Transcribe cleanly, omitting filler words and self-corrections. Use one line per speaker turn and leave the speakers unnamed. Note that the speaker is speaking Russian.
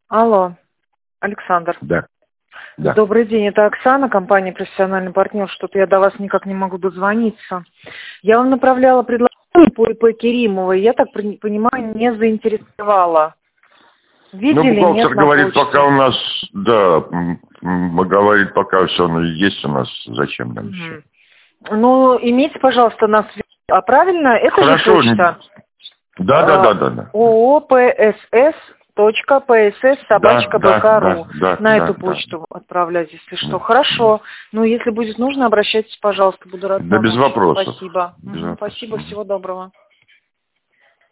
Алло, Александр.
Да. Да.
Добрый день, это Оксана, компания «Профессиональный партнер». Что-то я до вас никак не могу дозвониться. Я вам направляла предложение по ИП Керимовой, я так понимаю, не заинтересовала. Видели?
Ну, бухгалтер
Нет, на
говорит,
почте.
пока у нас, да, говорит, пока все есть у нас, зачем нам еще?
Ну, имейте, пожалуйста, на связи. А правильно, это
Хорошо.
же почта?
Да.
ООО PSS.PSS@bk.ru. На эту почту отправлять, если что. Хорошо. Ну, если будет нужно, обращайтесь, пожалуйста, буду рад
Да, без
помочь.
вопросов.
Спасибо.
Без вопросов.
Спасибо, всего доброго.